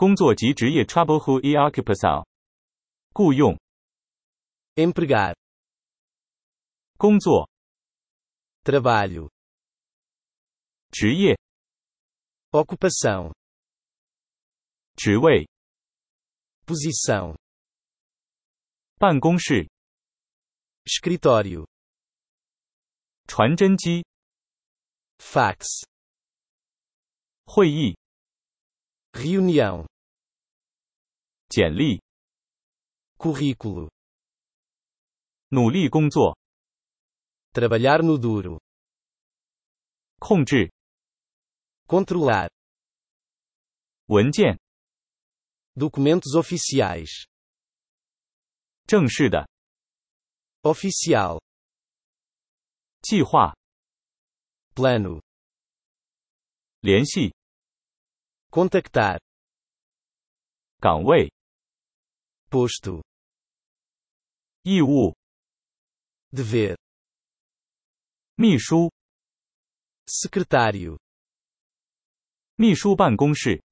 工作及职业 trabalho e ocupação 雇用 empregar, 工作 trabalho, 职业 ocupação, 职位 posição, 办公室 escritório, 传真机 fax, 会议 reunião, 简历 currículo, 努力工作 trabalhar no duro, 控制 controlar, 文件 documentos oficiais, 正式的 oficial, 计划 plano, 联系 contactar, 岗位 posto, 义务 dever, 秘书 secretário, 秘书办公室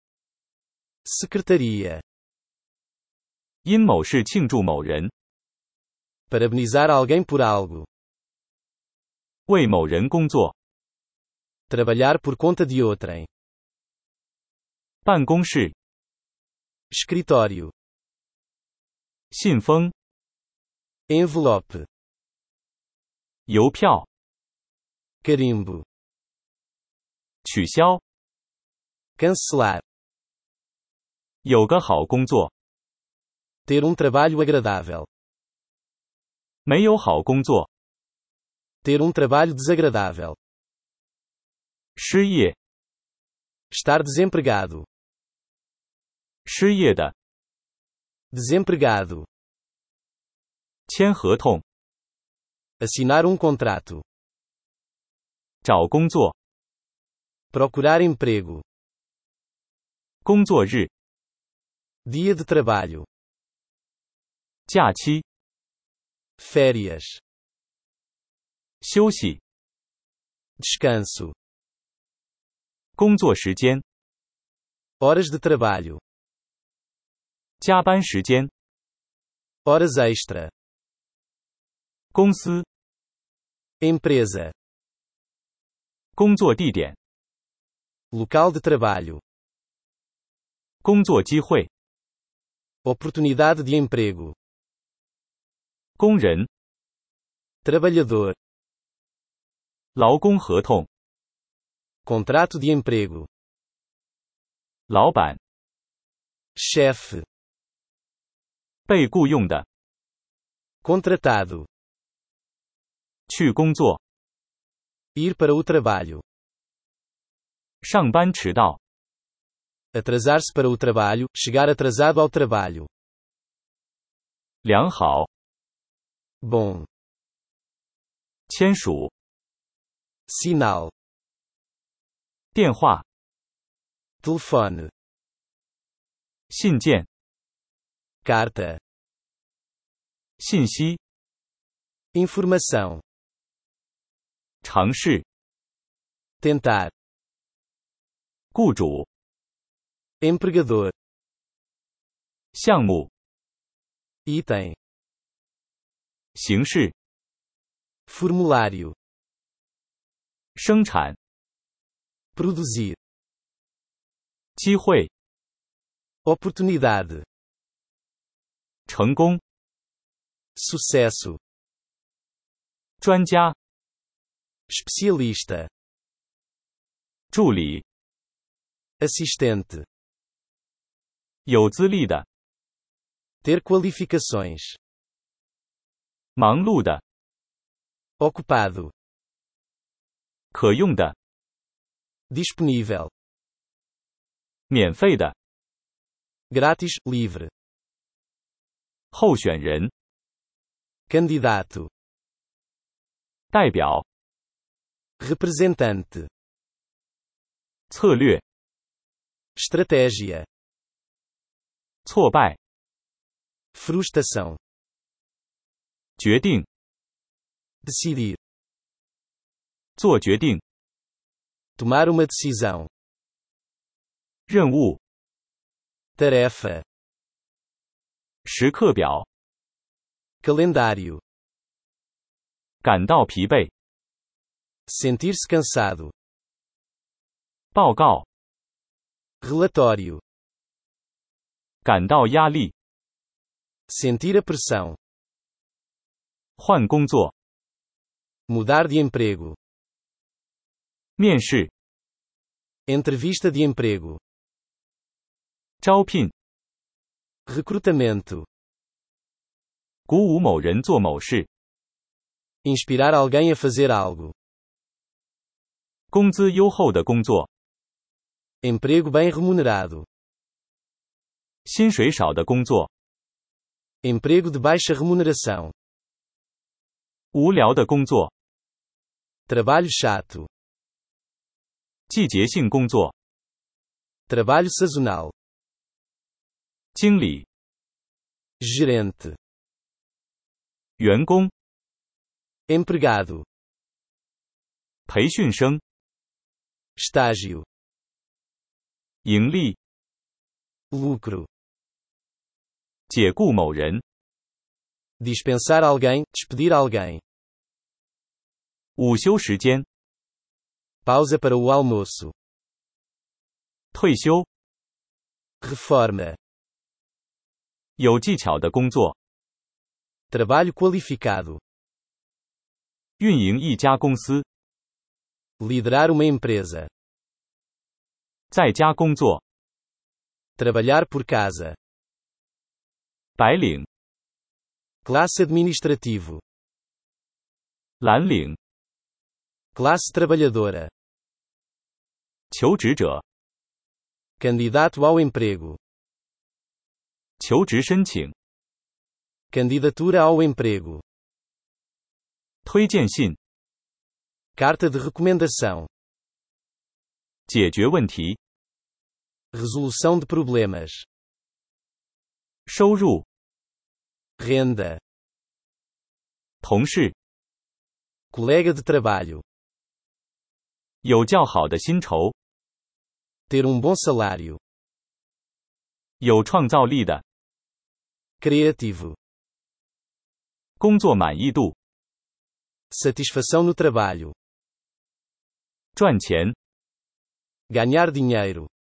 secretaria, 因某事庆祝某人 parabenizar alguém por algo, 为某人工作 trabalhar por conta de outrem, 办公室 escritório, 信封 envelope, 邮票 carimbo, 取消 cancelar, 有个好工作 ter trabalho agradável, 没有好工作 ter trabalho desagradável, 失业 estar desempregado, 失业的 desempregado, 签合同 assinar contrato, 找工作 procurar emprego, 工作日 dia de trabalho, 假期 férias, 休息 descanso, 工作时间 horas de trabalho, 加班时间 horas extra, 公司 empresa, 工作地点 local de trabalho, 工作机会 oportunidade de emprego, 工人 trabalhador, 劳工合同 contrato de emprego, 老板 chefe, 被雇佣的 contratado, 去工作 ir para o trabalho, 上班迟到 atrasar-se para o trabalho, chegar atrasado ao trabalho, 良好 bom, 签署 sinal, 电话 telefone, 信件 carta, 信息 informação, 尝试 tentar, 雇主 empregador, 项目 item, 形式 formulário, 生产 produzir, 机会 oportunidade, 成功 sucesso, 专家 especialista, 助理 assistente, 有资历的 ter qualificações, 忙碌的 ocupado, 可用的 disponível, 免费的 grátis, livre, 候选人 candidato, 代表 representante, 策略 estratégia, 挫败 frustração, 决定 decidir, 做决定 tomar uma decisão, 任务 tarefa, 时刻表， calendário, 感到疲惫， sentir-se cansado, 报告， relatório, 感到压力， sentir a pressão, 换工作， mudar de emprego, 面试， entrevista de emprego, 招聘， recrutamento, 鼓舞某人做某事， inspirar alguém a fazer algo, 工资优厚的工作， emprego bem remunerado, 薪水少的工作， emprego de baixa remuneração, 无聊的工作， trabalho chato, 季节性工作， trabalho sazonal, 经理， gerente, 员工， empregado, 培训生， estágio, 盈利， lucro, 解雇某人， dispensar alguém, despedir alguém, 午休时间， pausa para o almoço, 退休， reforma, 有技巧的工作， trabalho qualificado, 运营一家公司， liderar uma empresa, 在家工作， trabalhar por casa, 白领， classe administrativo, 蓝领， classe trabalhadora, 求职者， candidato ao emprego, 求职申请， candidatura ao emprego, 推荐信， carta de recomendação, 解决问题， resolução de problemas, 收入， renda, 同事， colega de trabalho, 有较好的薪酬， ter bom salário, 有创造力的， criativo, 工作满意度， satisfação no trabalho, 赚钱， ganhar dinheiro,